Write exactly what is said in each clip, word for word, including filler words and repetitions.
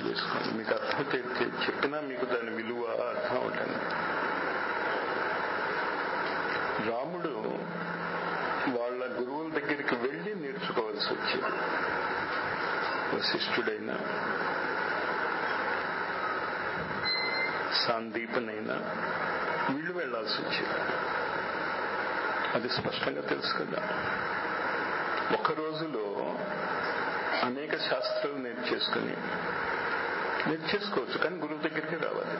చేసుకోండి. మీకు అర్థమైతే చెప్పినా మీకు దాని విలువ అర్థం అవుతుంది. రాముడు వాళ్ళ గురువుల దగ్గరికి వెళ్ళి నేర్చుకోవాల్సి వచ్చేది. వశిష్ఠుడైనా సాందీపనైనా వీళ్ళు వెళ్లాల్సి వచ్చేది. అది స్పష్టంగా తెలుసు కదా. ఒక రోజులో అనేక శాస్త్రాలు నేర్చేసుకుని నేర్చేసుకోవచ్చు, కానీ గురువు దగ్గరికి రావాలి.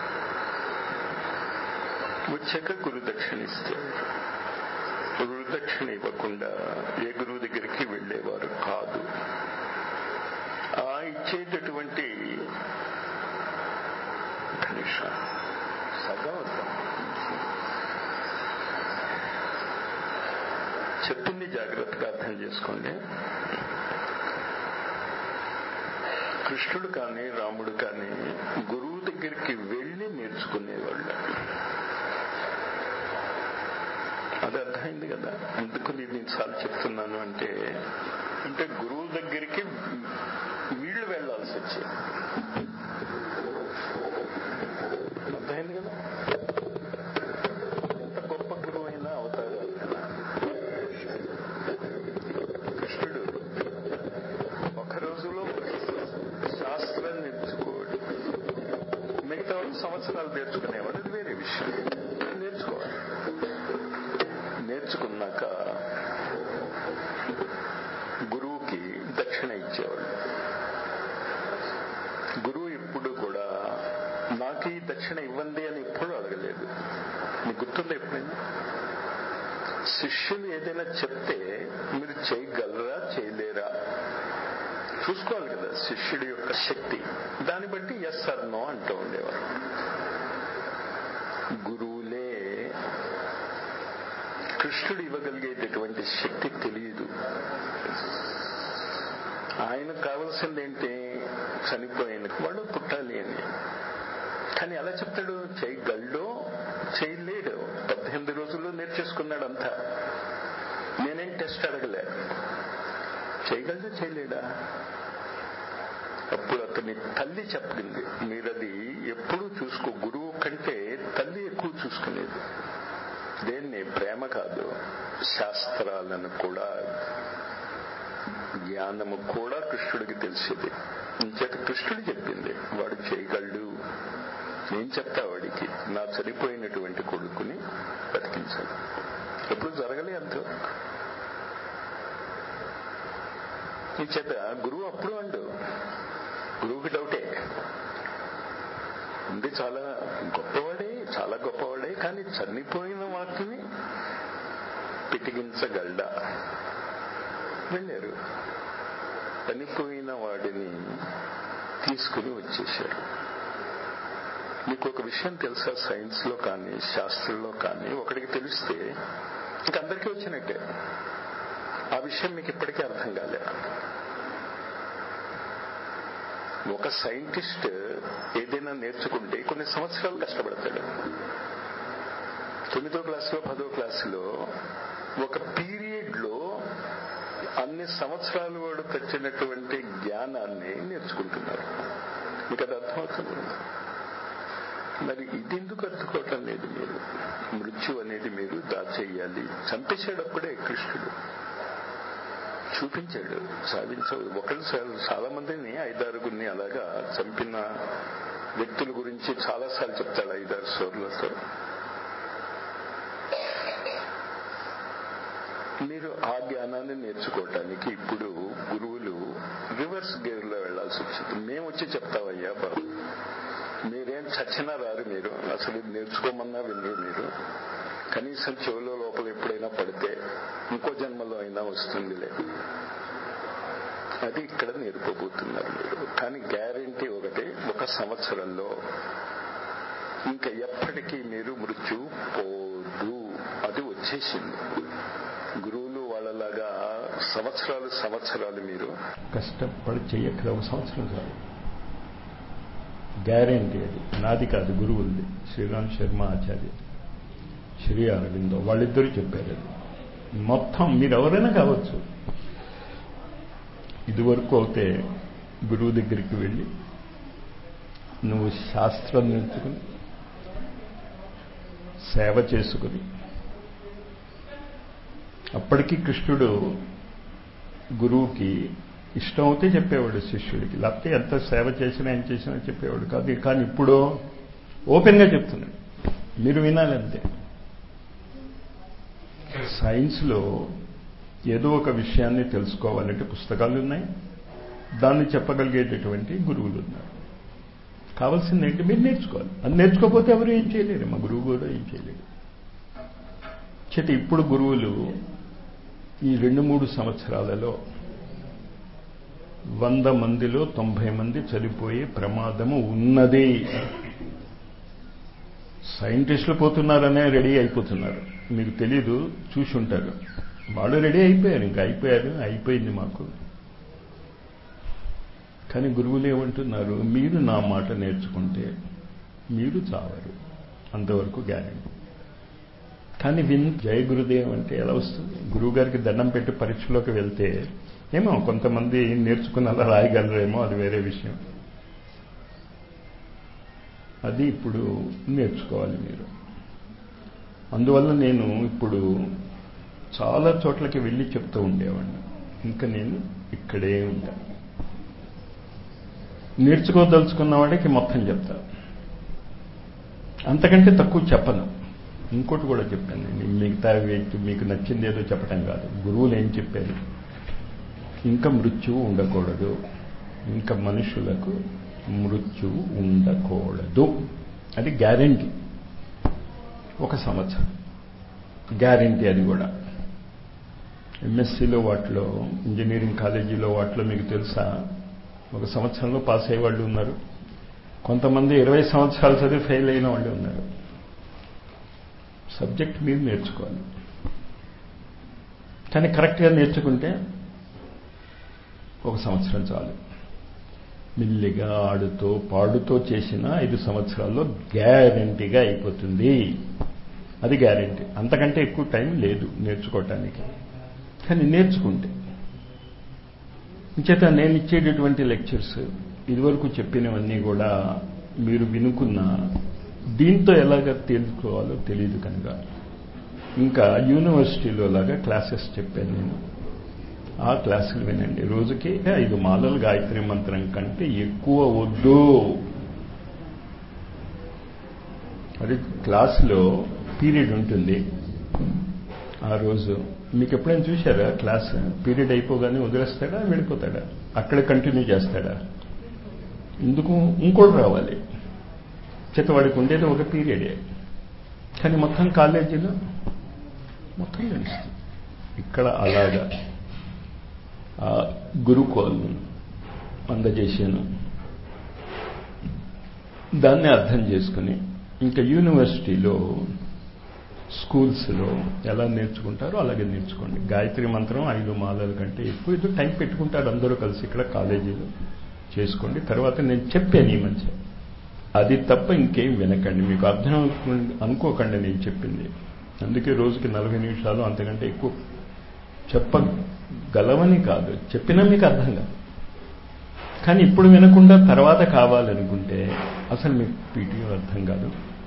వచ్చాక గురు దక్షిణ ఇస్తే, గురు దక్షిణ ఇవ్వకుండా ఏ గురువు దగ్గరికి వెళ్ళేవారు కాదు. ఆ ఇచ్చేటటువంటి సగం చెప్పింది జాగ్రత్తగా అర్థం చేసుకోండి. కృష్ణుడు కానీ రాముడు కానీ గురువు దగ్గరికి వెళ్ళి నేర్చుకునేవాళ్ళు. అది అర్థమైంది కదా. ఎందుకు నేను ఇన్నిసార్లు చెప్తున్నాను అంటే అంటే గురువు దగ్గరికి వీళ్ళు వెళ్లాల్సి వచ్చేది. అర్థమైంది కదా. ఎంత గొప్ప గురువు అయినా అవుతారు. కృష్ణుడు ఒక రోజులో శాస్త్రం నేర్చుకోడు, మిగతా వాళ్ళు సంవత్సరాలు నేర్చుకునేవాడు. అది వేరే విషయం. నేర్చుకోవాలి. నేర్చుకున్నాక గురువుకి దక్షిణ ఇచ్చేవాళ్ళు. గురువు ఎప్పుడు కూడా నాకు ఈ దక్షిణ ఇవ్వండి అని ఎప్పుడు అడగలేదు. మీకు గుర్తుందా ఎప్పుడైనా? శిష్యులు ఏదైనా చెప్తే మీరు చేయగలరా చేయలేరా చూసుకోవాలి కదా. శిష్యుడి యొక్క శక్తి దాన్ని బట్టి ఎస్ ఆర్ నో అంటూ ఉండేవారు. గురువులే కృష్ణుడు ఇవ్వగలిగేటటువంటి శక్తి తెలియదు. ఆయనకు కావాల్సిందేంటి? చనిపోయిన వాడు పుట్టాలి అని. కానీ ఎలా చెప్తాడు? చేయగలడో చేయలేడు. పద్దెనిమిది రోజుల్లో నేర్చేసుకున్నాడు అంతా. నేనేం టెస్ట్ అడగలే. చేయగలడా చేయలేడా? అప్పుడు అతని తల్లి చెప్పింది, మీరది ఎప్పుడూ చూసుకో. గురువు కంటే తల్లి ఎక్కువ చూసుకునేది. దేన్ని? ప్రేమ కాదు, శాస్త్రాలను కూడా, జ్ఞానము కూడా కృష్ణుడికి తెలిసేది. ఇంచేత కృష్ణుడు చెప్పింది, వాడు చేయగలడు. నేను చెప్తా వాడికి, నా చనిపోయినటువంటి కొడుకుని బతికించాలి. ఎప్పుడు జరగలే అంతే. ఈ చేత గురువు అప్పుడు అండు. గురువుకి డౌటే ఉంది. చాలా గొప్పవాడే, చాలా గొప్పవాడే. కానీ చనిపోయిన వాటిని పిటికించగలడా? వెళ్ళారు. చనిపోయిన వాడిని తీసుకుని వచ్చేశారు. మీకు ఒక విషయం తెలుసా? సైన్స్ లో కానీ శాస్త్రంలో కానీ ఒకటికి తెలిస్తే ఇంక అందరికీ వచ్చినట్టే. ఆ విషయం మీకు ఇప్పటికీ అర్థం కాలే. ఒక సైంటిస్ట్ ఏదైనా నేర్చుకుంటే కొన్ని సంవత్సరాలు కష్టపడతాడు. తొమ్మిదో క్లాసులో పదో క్లాసులో ఒక పీరియడ్ లో అన్ని సంవత్సరాలు వాడు తెచ్చినటువంటి జ్ఞానాన్ని నేర్చుకుంటున్నారు. మీకు అది అర్థమవుతుంది. మరి ఇది ఎందుకు అర్థుకోవటం లేదు మీరు? మృత్యు అనేది మీరు దాచేయాలి. చంపేసేటప్పుడే కృష్ణుడు చూపించాడు, సాధించాడు. ఒకళ్ళు చాలా మందిని, ఐదారుగురిని అలాగా చంపిన వ్యక్తుల గురించి చాలాసార్లు చెప్తాడు ఐదారు సోర్లతో. మీరు ఆ జ్ఞానాన్ని నేర్చుకోవటానికి ఇప్పుడు గురువులు రివర్స్ గేర్ లో వెళ్లాల్సి వచ్చింది. మేము వచ్చి చెప్తామయ్యా బాబు, మీరేం చచ్చినా రారు, మీరు అసలు నేర్చుకోమన్నా వినరు. మీరు కనీసం చెవులో లోపల ఎప్పుడైనా పడితే ఇంకో జన్మలో అయినా వస్తుందిలే. అది ఇక్కడ నేర్పబోతున్నారు మీరు. కానీ గ్యారంటీ ఒకటి, ఒక సంవత్సరంలో ఇంకా ఎప్పటికీ మీరు మృత్యు పోదు. అది వచ్చేసింది. గురువులు వాళ్ళలాగా సంవత్సరాలు సంవత్సరాలు మీరు కష్టపడి చెయ్యక్కడ ఒక సంవత్సరం కాదు. గ్యారంటీ. అది నాది కాదు, గురువులది. శ్రీరామ్ శర్మ ఆచార్య, శ్రీ అరవిందో, వాళ్ళిద్దరూ చెప్పారు. అది మొత్తం మీరు ఎవరైనా కావచ్చు. ఇదివరకు అయితే గురువు దగ్గరికి వెళ్ళి నువ్వు శాస్త్రం నేర్చుకుని సేవ చేసుకుని, అప్పటికీ కృష్ణుడు గురువుకి ఇష్టం అవుతే చెప్పేవాడు శిష్యుడికి, లేకపోతే ఎంత సేవ చేసినా ఏం చేసినా చెప్పేవాడు కాదు. కానీ ఇప్పుడు ఓపెన్గా చెప్తున్నాడు, మీరు వినాలంతే. సైన్స్లో ఏదో ఒక విషయాన్ని తెలుసుకోవాలంటే పుస్తకాలు ఉన్నాయి, దాన్ని చెప్పగలిగేటటువంటి గురువులు ఉన్నారు. కావాల్సింది ఏంటి? మీరు నేర్చుకోవాలి. అది నేర్చుకోకపోతే ఎవరు ఏం చేయలేరు, మా గురువు కూడా ఏం చేయలేరు. చేత ఇప్పుడు గురువులు ఈ రెండు మూడు సంవత్సరాలలో వంద మందిలో తొంభై మంది చనిపోయే ప్రమాదము ఉన్నది. సైంటిస్టులు పోతున్నారనే రెడీ అయిపోతున్నారు, మీకు తెలీదు, చూసి ఉంటారు. వాళ్ళు రెడీ అయిపోయారు, ఇంకా అయిపోయారు, అయిపోయింది మాకు. కానీ గురువులు ఏమంటున్నారు? మీరు నా మాట నేర్చుకుంటే మీరు చావరు, అంతవరకు గ్యారెంటీ. కానీ విన్ జయ గురుదేవ్ అంటే ఎలా వస్తుంది? గురువు గారికి దండం పెట్టి పరీక్షలోకి వెళ్తే ఏమో కొంతమంది నేర్చుకుని అలా రాయగలరేమో, అది వేరే విషయం. అది ఇప్పుడు నేర్చుకోవాలి మీరు. అందువల్ల నేను ఇప్పుడు చాలా చోట్లకి వెళ్ళి చెప్తూ ఉండేవాడిని, ఇంకా నేను ఇక్కడే ఉంటాను. నేర్చుకోదలుచుకున్న వాడికి మొత్తం చెప్తా, అంతకంటే తక్కువ చెప్పను. ఇంకోటి కూడా చెప్పాను నేను, మిగతా మీకు నచ్చింది ఏదో చెప్పటం కాదు. గురువులు ఏం చెప్పారు? ఇంకా మృత్యువు ఉండకూడదు, ఇంకా మనుషులకు మృత్యువు ఉండకూడదు, అది గ్యారెంటీ. ఒక సంవత్సరం గ్యారెంటీ. అది కూడా ఎంఎస్సీలో వాటిలో, ఇంజనీరింగ్ కాలేజీలో వాటిలో మీకు తెలుసా, ఒక సంవత్సరంలో పాస్ అయ్యే వాళ్ళు ఉన్నారు, కొంతమంది ఇరవై సంవత్సరాలు చదివి ఫెయిల్ అయిన వాళ్ళు ఉన్నారు. సబ్జెక్ట్ మీరు నేర్చుకోవాలి, కానీ కరెక్ట్గా నేర్చుకుంటే ఒక సంవత్సరం చాలు. మెల్లిగా ఆడుతూ పాడుతూ చేసిన ఐదు సంవత్సరాల్లో గ్యారెంటీగా అయిపోతుంది, అది గ్యారెంటీ. అంతకంటే ఎక్కువ టైం లేదు నేర్చుకోవటానికి. కానీ నేర్చుకుంటే ఇంచేత నేను ఇచ్చేటటువంటి లెక్చర్స్ ఇదివరకు చెప్పినవన్నీ కూడా మీరు వినుకున్న, దీంతో ఎలాగ తెలుసుకోవాలో తెలియదు కనుక ఇంకా యూనివర్సిటీలో లాగా క్లాసెస్ చెప్పాను నేను. ఆ క్లాసులు వినండి. రోజుకి ఐదు మాలలు గాయత్రి మంత్రం కంటే ఎక్కువ వద్దు. అది క్లాసులో పీరియడ్ ఉంటుంది. ఆ రోజు మీకు ఎప్పుడైనా చూశారా క్లాస్ పీరియడ్ అయిపోగానే వదిలేస్తాడా, వెళ్ళిపోతాడా, అక్కడే కంటిన్యూ చేస్తాడా? ఎందుకు? ఇంకోటి రావాలి. చేతవాడికి ఉండేది ఒక పీరియడే, కానీ మొత్తం కాలేజీలో మొత్తం తెలుస్తుంది. ఇక్కడ అలాగా ఆ గురుకోల్ను అందజేశాను, దాన్ని అర్థం చేసుకుని ఇంకా యూనివర్సిటీలో స్కూల్స్లో ఎలా నేర్చుకుంటారో అలాగే నేర్చుకోండి. గాయత్రి మంత్రం ఐదు మాలల కంటే ఎక్కువ ఇది టైం పెట్టుకుంటారు అందరూ కలిసి ఇక్కడ కాలేజీలో చేసుకోండి. తర్వాత నేను చెప్పాను ఈ మధ్య, అది తప్ప ఇంకేం వినకండి. మీకు అర్థం అనుకోకండి నేను చెప్పింది. అందుకే రోజుకి నలభై నిమిషాలు అంతకంటే ఎక్కువ చెప్పగలవని కాదు, చెప్పినా మీకు అర్థం కాదు. కానీ ఇప్పుడు వినకుండా తర్వాత కావాలనుకుంటే అసలు మీకు పీటీఓ అర్థం కాదు.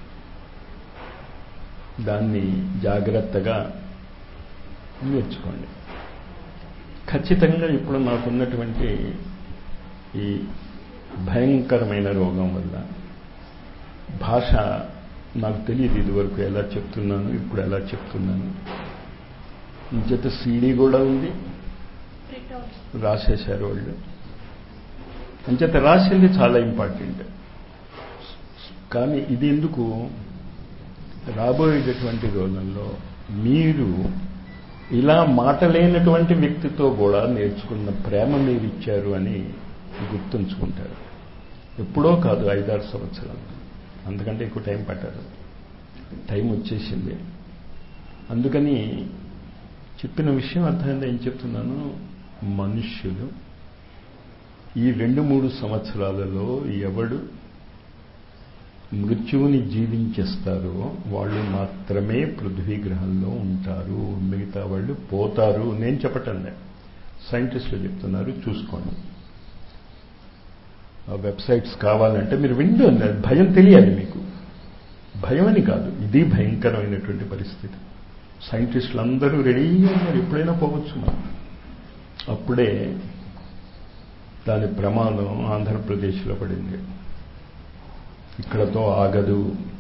దాన్ని జాగ్రత్తగా నేర్చుకోండి. ఖచ్చితంగా ఇప్పుడు నాకున్నటువంటి ఈ భయంకరమైన రోగం వల్ల భాష నాకు తెలియదు ఇదివరకు ఎలా చెప్తున్నాను, ఇప్పుడు ఎలా చెప్తున్నాను. ఇంచేత సీడీ కూడా ఉంది, రాసేశారు వాళ్ళు. అంచేత రాసింది చాలా ఇంపార్టెంట్. కానీ ఇది ఎందుకు, రాబోయేటటువంటి రోజుల్లో మీరు ఇలా మాటలేనటువంటి వ్యక్తితో కూడా నేర్చుకున్న ప్రేమ మీరు ఇచ్చారు అని గుర్తుంచుకుంటారు. ఎప్పుడో కాదు, ఐదారు సంవత్సరాలు, అందుకంటే ఎక్కువ టైం పట్టదు. టైం వచ్చేసింది. అందుకని చెప్పిన విషయం అర్థమైంది. ఏం చెప్తున్నాను, మనుష్యులు ఈ రెండు మూడు సంవత్సరాలలో ఎవడు మృత్యువుని జీవించేస్తారో వాళ్ళు మాత్రమే పృథ్వీ గ్రహంలో ఉంటారు, మిగతా వాళ్ళు పోతారు. నేను చెప్పటం లేదు, సైంటిస్టులు చెప్తున్నారు, చూసుకోండి. ఆ వెబ్సైట్స్ కావాలంటే మీరు వింటూ భయం తెలియాలి మీకు. భయం అని కాదు, ఇది భయంకరమైనటువంటి పరిస్థితి. సైంటిస్టులు అందరూ రెడీగా ఉన్నారు, ఎప్పుడైనా పోవచ్చు మనం. అప్పుడే దాని ప్రమాదం ఆంధ్రప్రదేశ్లో పడింది. ఇక్కడతో ఆగదు,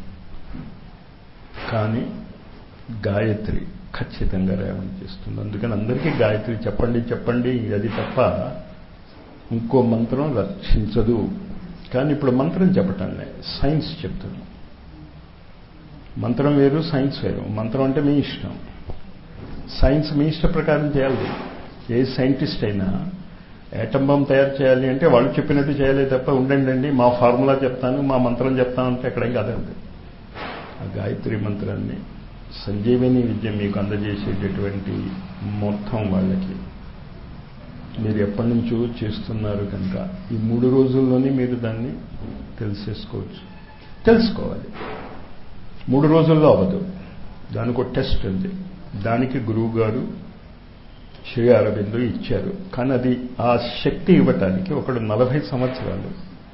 కానీ గాయత్రి ఖచ్చితంగా రేవణం చేస్తుంది. అందుకని అందరికీ గాయత్రి చెప్పండి చెప్పండి, అది తప్ప ఇంకో మంత్రం రక్షించదు. కానీ ఇప్పుడు మంత్రం చెప్పటంలే, సైన్స్ చెప్తున్నాం. మంత్రం వేరు, సైన్స్ వేరు. మంత్రం అంటే మీ ఇష్టం, సైన్స్ మీ ఇష్ట ప్రకారం చేయాలి. ఏ సైంటిస్ట్ అయినా యాటమ్ బాంబ్ తయారు చేయాలి అంటే వాళ్ళు చెప్పినట్టు చేయాలి తప్ప ఉండండి మా ఫార్ములా చెప్తాను, మా మంత్రం చెప్తాను అంటే ఎక్కడేం కాదండి. ఆ గాయత్రి మంత్రాన్ని, సంజీవిని విద్య మీకు అందజేసేటటువంటి మొత్తం వాళ్ళకి మీరు ఎప్పటి నుంచో చేస్తున్నారు కనుక ఈ మూడు రోజుల్లోనే మీరు దాన్ని తెలిసేసుకోవచ్చు. తెలుసుకోవాలి, మూడు రోజుల్లో అవ్వదు. దానికి ఒక టెస్ట్ ఉంది, దానికి గురువు గారు శ్రీ అరబిందో ఇచ్చారు. కానీ అది ఆ శక్తి ఇవ్వటానికి ఒకడు నలభై సంవత్సరాలు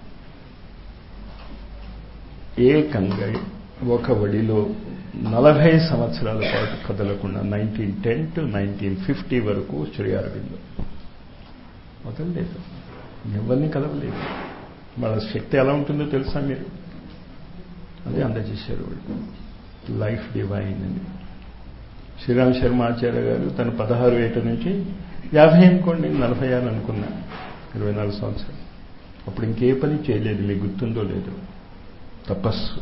ఏకంగా ఒక వడిలో నలభై సంవత్సరాల పాటు కదలకుండా nineteen ten to nineteen fifty వరకు శ్రీ అరబిందో వదలలేదు, ఎవరిని కదవలేదు. వాళ్ళ శక్తి ఎలా ఉంటుందో తెలుసా మీరు? అదే అందజేశారు వాళ్ళు, లైఫ్ డివైన్ అని. శ్రీరామ్ శర్మ ఆచార్య గారు తన పదహారు ఏట నుంచి యాభై అనుకోండి, నలభై ఆరు అనుకున్నా, ఇరవై నాలుగు సంవత్సరాలు. అప్పుడు ఇంకే పని చేయలేదు, మీకు గుర్తుందో లేదు. తపస్సు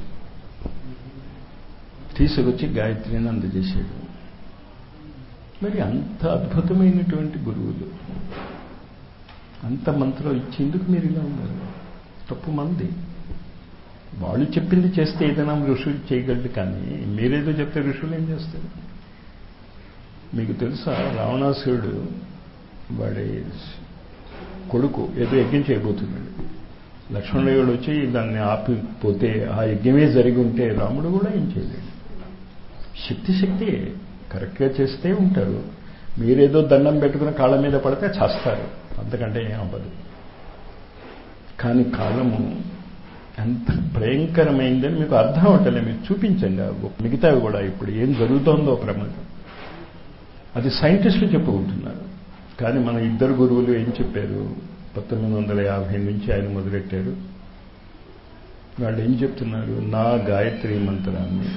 తీసుకొచ్చి గాయత్రిని అందజేశాడు. మరి అంత అద్భుతమైనటువంటి గురువులు అంత మంత్రం ఇచ్చేందుకు మీరు ఇలా ఉన్నారు? తప్పు మంది. వాళ్ళు చెప్పింది చేస్తే ఏదైనా ఋషులు చేయగలరు, కానీ మీరేదో చెప్తే ఋషులు ఏం చేస్తారు? మీకు తెలుసా, రావణాసురుడు వాడి కొడుకు ఏదో యజ్ఞం చేయబోతున్నాడు. లక్ష్మణుడు వచ్చి దాన్ని ఆపిపోతే ఆ యజ్ఞమే జరిగి ఉంటే రాముడు కూడా ఏం చేయలేడు. శక్తి శక్తి కరెక్ట్గా చేస్తే ఉంటారు. మీరేదో దండం పెట్టుకుని కాళ్ళ మీద పడితే చేస్తారు, అంతకంటే ఏం అవ్వదు. కానీ కాలము ఎంత భయంకరమైందని మీకు అర్థం అవటలే. మీరు చూపించండి మిగతావి కూడా. ఇప్పుడు ఏం జరుగుతోందో ప్రమాదం అది సైంటిస్టులు చెప్పుకుంటున్నారు. కానీ మన ఇద్దరు గురువులు ఏం చెప్పారు? పంతొమ్మిది వందల యాభై నుంచి ఆయన మొదలెట్టారు. వాళ్ళు ఏం చెప్తున్నారు? నా గాయత్రి మంత్రాన్ని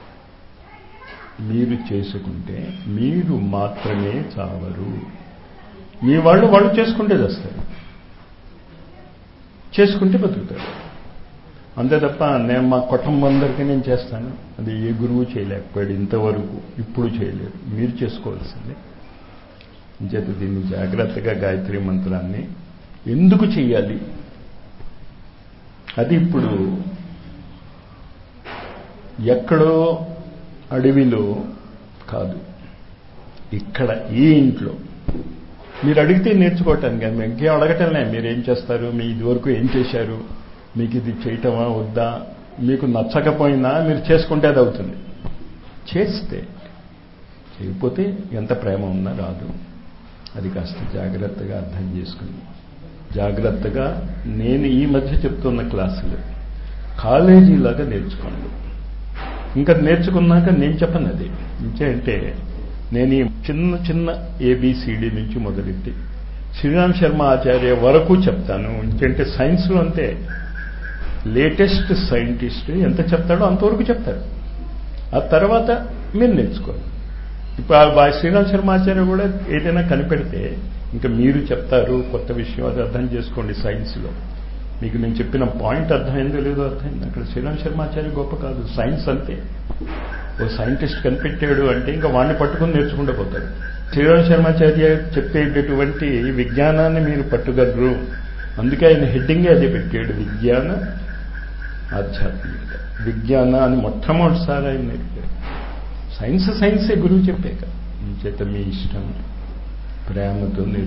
మీరు చేసుకుంటే మీరు మాత్రమే చావరు. మీ వాళ్ళు వాళ్ళు చేసుకుంటే చేస్తారు, చేసుకుంటే బతుకుతారు. అంతే తప్ప నేను మా కుటుంబం అందరికీ నేను చేస్తాను, అది ఏ గురువు చేయలేకపోయాడు ఇంతవరకు, ఇప్పుడు చేయలేరు. మీరు చేసుకోవాల్సిందే. చేత దీన్ని జాగ్రత్తగా గాయత్రి మంత్రాన్ని ఎందుకు చెయ్యాలి అది ఇప్పుడు ఎక్కడో అడవిలో కాదు, ఇక్కడ ఈ ఇంట్లో మీరు అడిగితే నేర్చుకోవటానికి. మేము ఇంకేం అడగటంలే, మీరేం చేస్తారు, మీ ఇదివరకు ఏం చేశారు, మీకు ఇది చేయటమా వద్దా, మీకు నచ్చకపోయినా మీరు చేసుకుంటే అది అవుతుంది. చేస్తే చేయకపోతే ఎంత ప్రేమ ఉన్నా రాదు. అది కాస్త జాగ్రత్తగా అర్థం చేసుకుని జాగ్రత్తగా నేను ఈ మధ్య చెప్తున్న క్లాసులు కాలేజీలాగా నేర్చుకోండి. ఇంకా నేర్చుకున్నాక నేను చెప్పను అది ఇంకేంటే నేను ఈ చిన్న చిన్న ఏబిసిడి నుంచి మొదలెట్టి శ్రీరామ్ శర్మ ఆచార్య వరకు చెప్తాను. ఇంకేంటే సైన్స్లో అంతే, లేటెస్ట్ సైంటిస్ట్ ఎంత చెప్తాడో అంతవరకు చెప్తాడు. ఆ తర్వాత మీరు నేర్చుకోవాలి. ఇప్పుడు శ్రీరామ్ శర్మ ఆచార్య కూడా ఏదైనా కనిపెడితే ఇంకా మీరు చెప్తారు కొత్త విషయం, అది అర్థం చేసుకోండి. సైన్స్లో మీకు నేను చెప్పిన పాయింట్ అర్థమైందో లేదో అర్థమైంది. అక్కడ శ్రీరామ్ శర్మాచార్య గొప్ప కాదు, సైన్స్ అంతే. ఓ సైంటిస్ట్ కనిపెట్టాడు అంటే ఇంకా వాడిని పట్టుకుని నేర్చుకుంటూ పోతాడు. శ్రీరామ్ శర్మాచార్య చెప్పేటటువంటి విజ్ఞానాన్ని మీరు పట్టుగలరు. అందుకే ఆయన హెడ్డింగే అదే పెట్టాడు, విజ్ఞాన ఆధ్యాత్మికత. విజ్ఞాన అని మొట్టమొదటిసారి ఆయన నేర్పారు. సైన్స్ సైన్సే గురువు చెప్పాక చేత మీ ఇష్టం ప్రేమతో